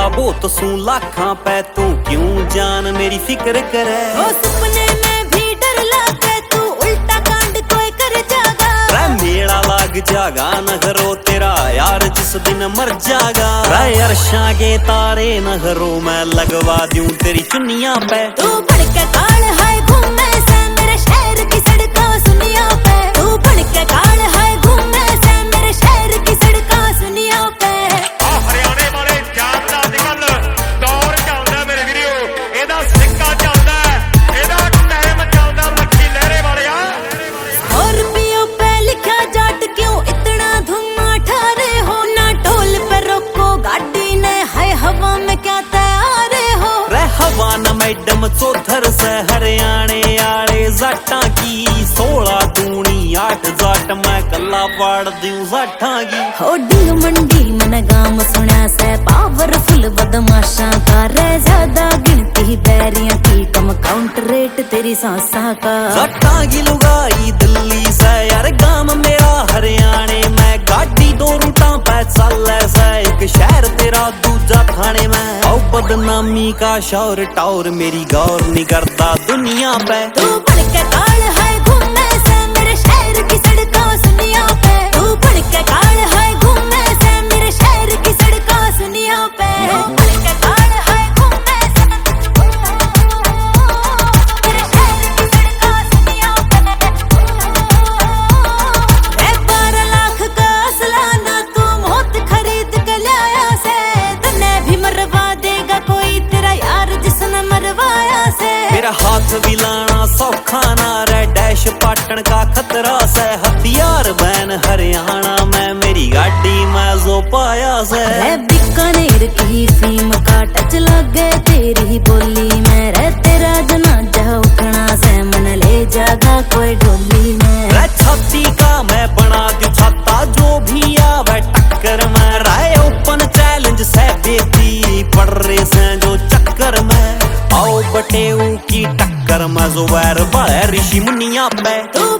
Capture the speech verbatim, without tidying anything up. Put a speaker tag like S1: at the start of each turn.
S1: वो तो सू लाखा पे तू क्यों जान मेरी फिक्र करे।
S2: ओ सपने में भी डर लागे तू उल्टा कांड कोई कर जागा।
S1: रे मेला लाग जागा न घरो तेरा यार जिस दिन मर जागा। रे अर्शा के तारे न घरो मैं लगवा दूं तेरी चुन्निया पे।
S2: तू बढ़ के काल है घूमे से मेरे शहर की सड़कों सुनिया पे। तू बढ़ के काल है घूमे से मेरे शहर की सड़कों सुनिया पे।
S3: हरियाणे वाले जानदा अजकल दौर चलदा मेरे वीडियो एदा सिक्का चलदा एदा टाइम चलदा लखी लहरे वालिया।
S2: और पियो पे लिखा जाट क्यों इतना धुम ठारे हो। ना टोल पे रोको गाड़ी ने है हवा में क्या तैयार हो।
S1: रे हवा न मैडम चौधर से हरियाणे आले जाटा की। सोलह दूनी आठ जाट मैं कला पाड़ दूं जाटा की।
S2: होडिंग मंडी मन गाम सुना से पावरफुल बदमाशा का। रे ज्यादा गिनती बैरियां की कम काउंट रेट तेरी सांसा का।
S1: जाटा की लुगाई दिल्ली से यार गाम मेरा हरियाणे में। गाड़ी दो रूटा पे चले से एक शहर तेरा दूजा थाने में। आओ बदनामी का शौर टावर मेरी गौर नहीं करता दुनिया पे।
S2: तू बढ़ के काल है घूमे से मेरे शहर की सड़कों सुनिया पे। तू बढ़ के काल है घूमे से मेरे शहर की सड़कों सुनिया पे। तू बढ़ के काल है घूमे से मेरे शहर की सड़कों सुनिया पे। ए बारह लाख का सालाना तू मौत खरीद के लाया से। तन्ने भी मरवा देगा कोई तेरा यार जिसने मरवाया से।
S1: मेरा हाथ भी लाना सौखा ना रे डैश पाटन का खतरा से। हथियार बैन हरियाणा में मेरी गाड़ी में जो पाया से।
S2: रे बीकानेर की फीम का टच लगे तेरी बोली में। रे तेरा जनाजा उठना से मन ले जागा कोई डोली में।
S1: रे छाती का मैं बना दूं छाता जो भी आवे टक्कर में। राय ओपन चैलेंज से बेटी पड़ रहे से जो चक्कर में। आओ बटेऊ की टक्कर में जो वैर बड़े ऋषि मुनिया पे।
S2: तू